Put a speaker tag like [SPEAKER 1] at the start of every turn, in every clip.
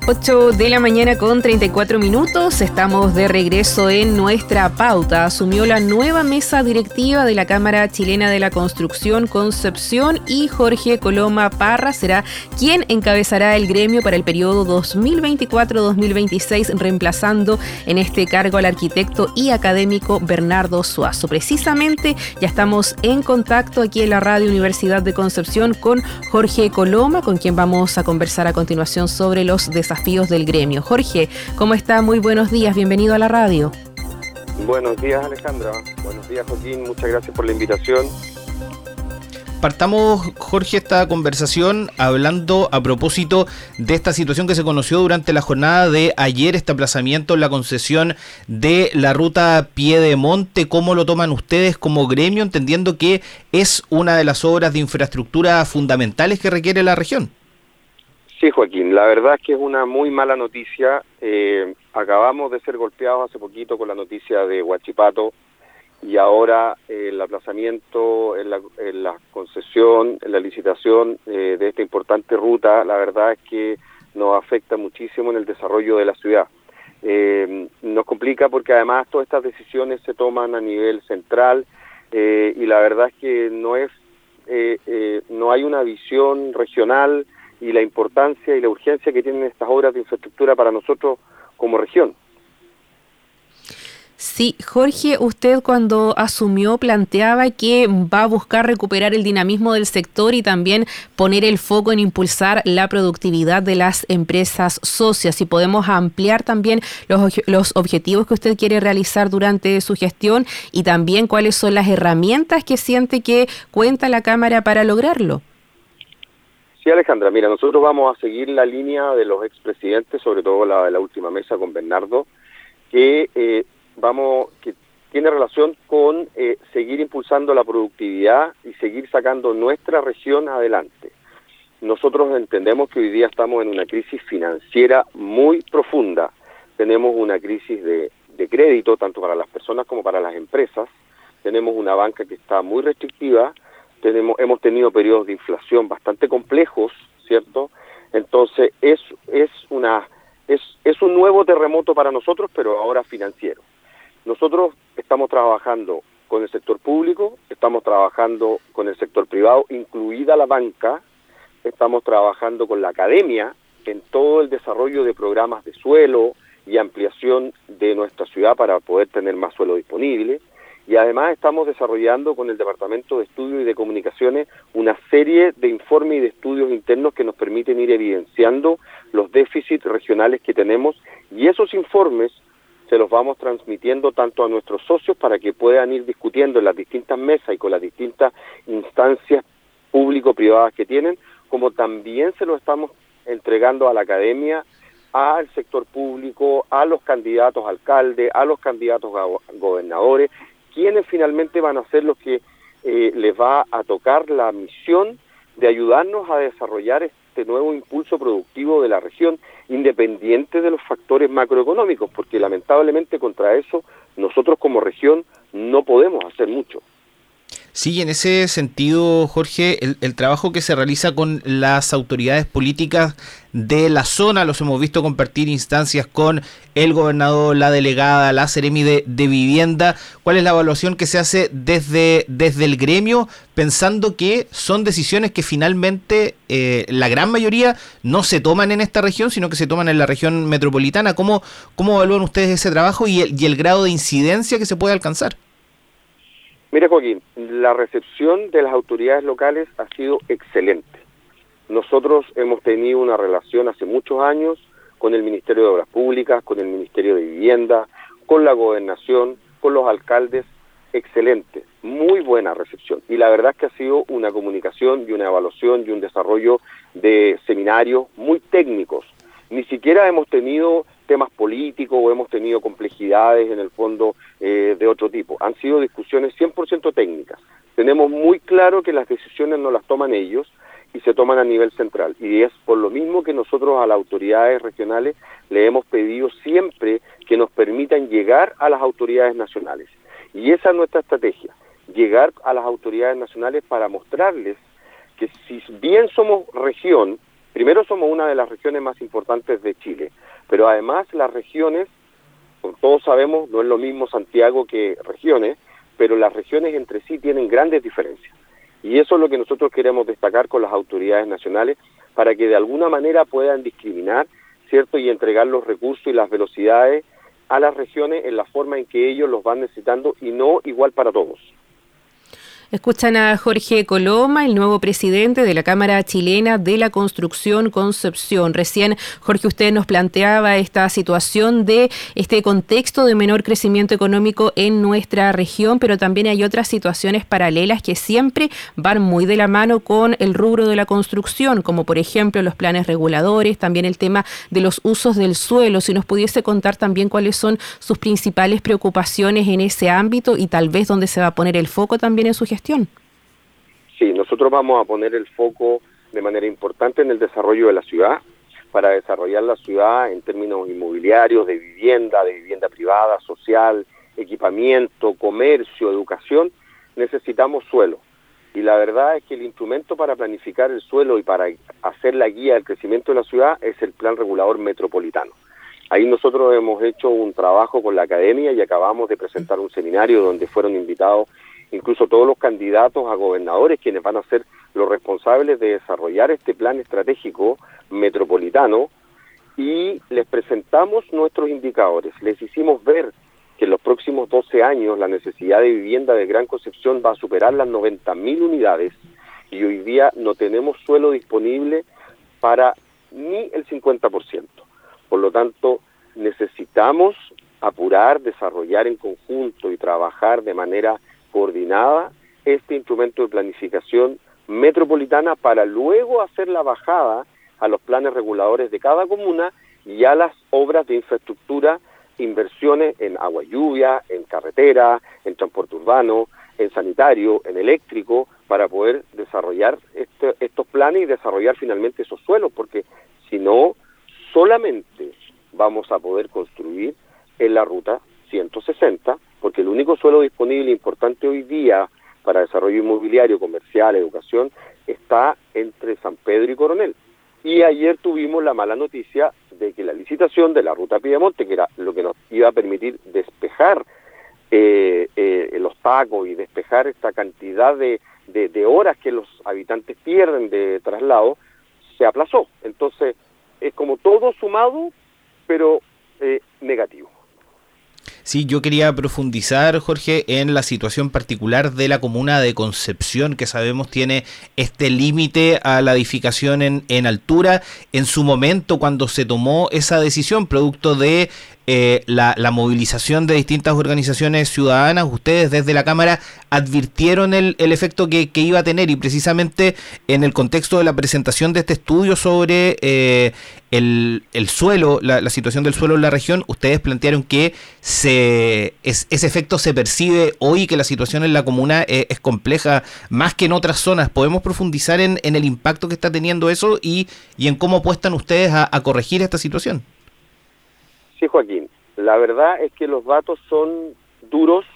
[SPEAKER 1] 8 de la mañana con 34 minutos, estamos de regreso en nuestra pauta. Asumió la nueva mesa directiva de la Cámara Chilena de la Construcción Concepción y Jorge Coloma Parra será quien encabezará el gremio para el periodo 2024-2026, reemplazando en este cargo al arquitecto y académico Bernardo Suazo. Precisamente ya estamos en contacto aquí en la Radio Universidad de Concepción con Jorge Coloma, con quien vamos a conversar a continuación sobre los desafíos del gremio. Jorge, ¿cómo está? Muy buenos días, bienvenido a la radio.
[SPEAKER 2] Buenos días, Alejandra. Buenos días, Joaquín. Muchas gracias por la invitación.
[SPEAKER 3] Partamos, Jorge, esta conversación hablando a propósito de esta situación que se conoció durante la jornada de ayer, este aplazamiento en la concesión de la ruta Piedemonte. ¿Cómo lo toman ustedes como gremio, entendiendo que es una de las obras de infraestructura fundamentales que requiere la región?
[SPEAKER 2] Sí, Joaquín, la verdad es que es una muy mala noticia. Acabamos de ser golpeados hace poquito con la noticia de Huachipato y ahora el aplazamiento en la concesión, en la licitación de esta importante ruta, la verdad es que nos afecta muchísimo en el desarrollo de la ciudad. Nos complica porque además todas estas decisiones se toman a nivel central y la verdad es que no hay una visión regional y la importancia y la urgencia que tienen estas obras de infraestructura para nosotros como región.
[SPEAKER 1] Sí, Jorge, usted cuando asumió planteaba que va a buscar recuperar el dinamismo del sector y también poner el foco en impulsar la productividad de las empresas socias. Si podemos ampliar también los objetivos que usted quiere realizar durante su gestión y también cuáles son las herramientas que siente que cuenta la Cámara para lograrlo.
[SPEAKER 2] Sí, Alejandra, mira, nosotros vamos a seguir la línea de los expresidentes, sobre todo la de la última mesa con Bernardo, que tiene relación con seguir impulsando la productividad y seguir sacando nuestra región adelante. Nosotros entendemos que hoy día estamos en una crisis financiera muy profunda. Tenemos una crisis de crédito, tanto para las personas como para las empresas. Tenemos una banca que está muy restrictiva. Hemos tenido periodos de inflación bastante complejos, ¿cierto? Entonces es un nuevo terremoto para nosotros, pero ahora financiero. Nosotros estamos trabajando con el sector público, estamos trabajando con el sector privado, incluida la banca, estamos trabajando con la academia en todo el desarrollo de programas de suelo y ampliación de nuestra ciudad para poder tener más suelo disponible. Y además estamos desarrollando con el Departamento de Estudios y de Comunicaciones una serie de informes y de estudios internos que nos permiten ir evidenciando los déficits regionales que tenemos, y esos informes se los vamos transmitiendo tanto a nuestros socios para que puedan ir discutiendo en las distintas mesas y con las distintas instancias público-privadas que tienen, como también se los estamos entregando a la academia, al sector público, a los candidatos a alcalde, a los candidatos a gobernadores, quienes finalmente van a ser los que les va a tocar la misión de ayudarnos a desarrollar este nuevo impulso productivo de la región, independiente de los factores macroeconómicos, porque lamentablemente contra eso nosotros como región no podemos hacer mucho.
[SPEAKER 3] Sí, en ese sentido, Jorge, el trabajo que se realiza con las autoridades políticas de la zona, los hemos visto compartir instancias con el gobernador, la delegada, la Seremi de Vivienda. ¿Cuál es la evaluación que se hace desde el gremio, pensando que son decisiones que finalmente la gran mayoría no se toman en esta región, sino que se toman en la región metropolitana? ¿Cómo evalúan ustedes ese trabajo y el grado de incidencia que se puede alcanzar?
[SPEAKER 2] Mira, Joaquín, la recepción de las autoridades locales ha sido excelente. Nosotros hemos tenido una relación hace muchos años con el Ministerio de Obras Públicas, con el Ministerio de Vivienda, con la Gobernación, con los alcaldes, excelente, muy buena recepción. Y la verdad es que ha sido una comunicación y una evaluación y un desarrollo de seminarios muy técnicos. Ni siquiera hemos tenido temas políticos o hemos tenido complejidades en el fondo de otro tipo. Han sido discusiones 100% técnicas. Tenemos muy claro que las decisiones no las toman ellos y se toman a nivel central. Y es por lo mismo que nosotros a las autoridades regionales le hemos pedido siempre que nos permitan llegar a las autoridades nacionales. Y esa es nuestra estrategia, llegar a las autoridades nacionales para mostrarles que si bien somos región, Primero, somos una de las regiones más importantes de Chile, pero además las regiones, como todos sabemos, no es lo mismo Santiago que regiones, pero las regiones entre sí tienen grandes diferencias. Y eso es lo que nosotros queremos destacar con las autoridades nacionales, para que de alguna manera puedan discriminar, ¿cierto?, y entregar los recursos y las velocidades a las regiones en la forma en que ellos los van necesitando y no igual para todos.
[SPEAKER 1] Escuchan a Jorge Coloma, el nuevo presidente de la Cámara Chilena de la Construcción Concepción. Recién, Jorge, usted nos planteaba esta situación de este contexto de menor crecimiento económico en nuestra región, pero también hay otras situaciones paralelas que siempre van muy de la mano con el rubro de la construcción, como por ejemplo los planes reguladores, también el tema de los usos del suelo. Si nos pudiese contar también cuáles son sus principales preocupaciones en ese ámbito y tal vez dónde se va a poner el foco también en su gestión.
[SPEAKER 2] Sí, nosotros vamos a poner el foco de manera importante en el desarrollo de la ciudad, para desarrollar la ciudad en términos inmobiliarios, de vivienda privada, social, equipamiento, comercio, educación. Necesitamos suelo. Y la verdad es que el instrumento para planificar el suelo y para hacer la guía del crecimiento de la ciudad es el Plan Regulador Metropolitano. Ahí nosotros hemos hecho un trabajo con la academia y acabamos de presentar un seminario donde fueron invitados incluso todos los candidatos a gobernadores, quienes van a ser los responsables de desarrollar este plan estratégico metropolitano, y les presentamos nuestros indicadores. Les hicimos ver que en los próximos 12 años la necesidad de vivienda de Gran Concepción va a superar las 90.000 unidades, y hoy día no tenemos suelo disponible para ni el 50%. Por lo tanto, necesitamos apurar, desarrollar en conjunto y trabajar de manera coordinada este instrumento de planificación metropolitana, para luego hacer la bajada a los planes reguladores de cada comuna y a las obras de infraestructura, inversiones en agua y lluvia, en carretera, en transporte urbano, en sanitario, en eléctrico, para poder desarrollar estos planes y desarrollar finalmente esos suelos, porque si no, solamente vamos a poder construir en la ruta 160, porque el único suelo disponible importante hoy día para desarrollo inmobiliario, comercial, educación, está entre San Pedro y Coronel. Y ayer tuvimos la mala noticia de que la licitación de la ruta Piedemonte, que era lo que nos iba a permitir despejar los tacos y despejar esta cantidad de horas que los habitantes pierden de traslado, se aplazó. Entonces, es como todo sumado, pero negativo.
[SPEAKER 3] Sí, yo quería profundizar, Jorge, en la situación particular de la comuna de Concepción, que sabemos tiene este límite a la edificación en altura. En su momento, cuando se tomó esa decisión, producto de la movilización de distintas organizaciones ciudadanas, ustedes desde la Cámara advirtieron el efecto que iba a tener, y precisamente en el contexto de la presentación de este estudio sobre el suelo, la situación del suelo en la región, ustedes plantearon que ese efecto se percibe hoy, que la situación en la comuna es compleja más que en otras zonas. ¿Podemos profundizar en el impacto que está teniendo eso y en cómo apuestan ustedes a corregir esta situación?
[SPEAKER 2] Sí, Joaquín, la verdad es que los datos son duros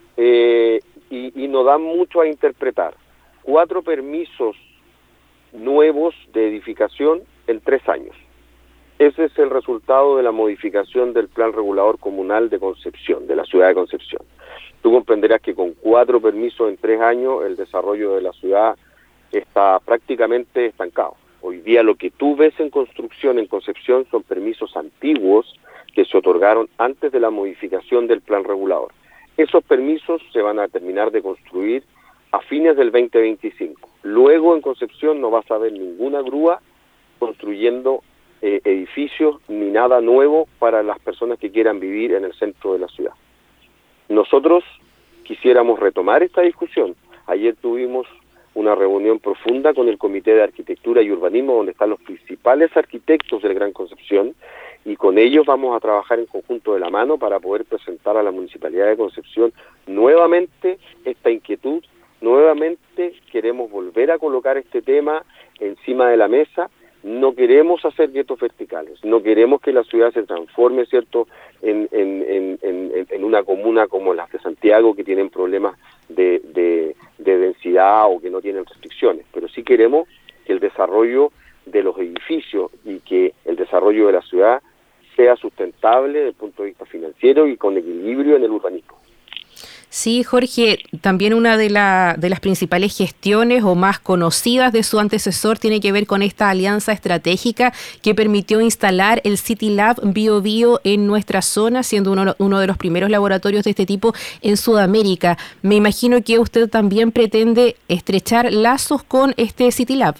[SPEAKER 2] y nos dan mucho a interpretar. 4 permisos nuevos de edificación en 3 años. Ese es el resultado de la modificación del Plan Regulador Comunal de Concepción, de la ciudad de Concepción. Tú comprenderás que con 4 permisos en 3 años el desarrollo de la ciudad está prácticamente estancado. Hoy día lo que tú ves en construcción en Concepción son permisos antiguos que se otorgaron antes de la modificación del Plan Regulador. Esos permisos se van a terminar de construir a fines del 2025. Luego en Concepción no vas a ver ninguna grúa construyendo edificios ni nada nuevo para las personas que quieran vivir en el centro de la ciudad. Nosotros quisiéramos retomar esta discusión. Ayer tuvimos una reunión profunda con el Comité de Arquitectura y Urbanismo, donde están los principales arquitectos del Gran Concepción, y con ellos vamos a trabajar en conjunto de la mano para poder presentar a la Municipalidad de Concepción nuevamente esta inquietud. Nuevamente queremos volver a colocar este tema encima de la mesa. No queremos hacer guetos verticales, no queremos que la ciudad se transforme, ¿cierto?, en una comuna como las de Santiago, que tienen problemas de densidad o que no tienen restricciones, pero sí queremos que el desarrollo de los edificios y que el desarrollo de la ciudad sea sustentable desde el punto de vista financiero y con equilibrio en el urbanismo.
[SPEAKER 1] Sí, Jorge, también una de las principales gestiones o más conocidas de su antecesor tiene que ver con esta alianza estratégica que permitió instalar el City Lab Bio Bio en nuestra zona, siendo uno de los primeros laboratorios de este tipo en Sudamérica. Me imagino que usted también pretende estrechar lazos con este City Lab.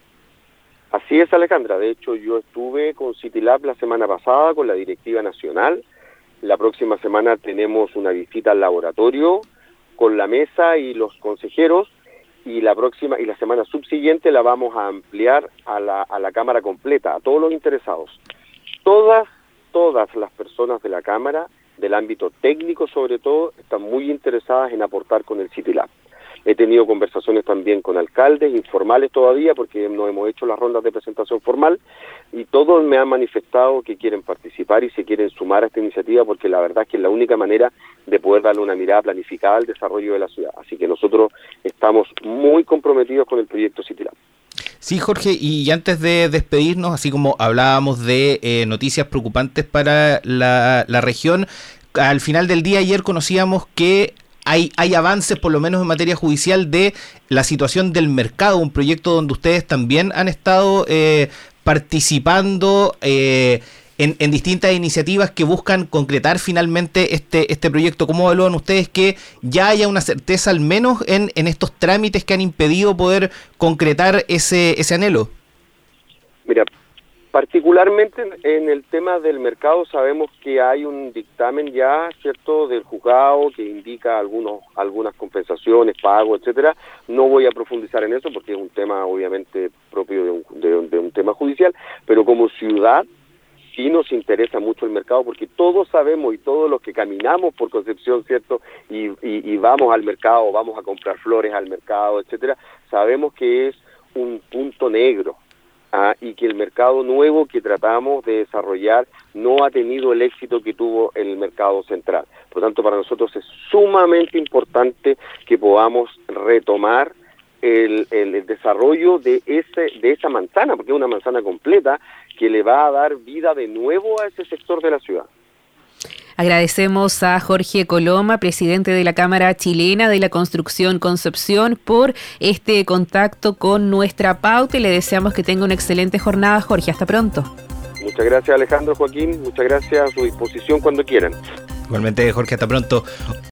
[SPEAKER 2] Así es, Alejandra. De hecho, yo estuve con City Lab la semana pasada con la directiva nacional. La próxima semana tenemos una visita al laboratorio con la mesa y los consejeros, y la semana subsiguiente la vamos a ampliar a la Cámara completa, a todos los interesados. Todas las personas de la Cámara, del ámbito técnico sobre todo, están muy interesadas en aportar con el City Lab. He tenido conversaciones también con alcaldes, informales todavía, porque no hemos hecho las rondas de presentación formal, y todos me han manifestado que quieren participar y se quieren sumar a esta iniciativa, porque la verdad es que es la única manera de poder darle una mirada planificada al desarrollo de la ciudad. Así que nosotros estamos muy comprometidos con el proyecto City Lab.
[SPEAKER 3] Sí, Jorge, y antes de despedirnos, así como hablábamos de noticias preocupantes para la región, al final del día ayer conocíamos que hay avances, por lo menos en materia judicial, de la situación del mercado, un proyecto donde ustedes también han estado participando en distintas iniciativas que buscan concretar finalmente este proyecto. ¿Cómo evalúan ustedes que ya haya una certeza al menos en estos trámites que han impedido poder concretar ese anhelo?
[SPEAKER 2] Mira, particularmente en el tema del mercado sabemos que hay un dictamen ya, ¿cierto?, del juzgado que indica algunas compensaciones, pagos, etcétera. No voy a profundizar en eso porque es un tema obviamente propio de un tema judicial, pero como ciudad sí nos interesa mucho el mercado, porque todos sabemos, y todos los que caminamos por Concepción, ¿cierto?, y vamos al mercado, vamos a comprar flores al mercado, etcétera, sabemos que es un punto negro. Y que el mercado nuevo que tratamos de desarrollar no ha tenido el éxito que tuvo el mercado central. Por lo tanto, para nosotros es sumamente importante que podamos retomar el desarrollo de esa manzana, porque es una manzana completa que le va a dar vida de nuevo a ese sector de la ciudad.
[SPEAKER 1] Agradecemos a Jorge Coloma, presidente de la Cámara Chilena de la Construcción Concepción, por este contacto con nuestra pauta y le deseamos que tenga una excelente jornada. Jorge, hasta pronto.
[SPEAKER 2] Muchas gracias, Alejandro, Joaquín. Muchas gracias, a su disposición cuando quieran.
[SPEAKER 3] Igualmente, Jorge, hasta pronto.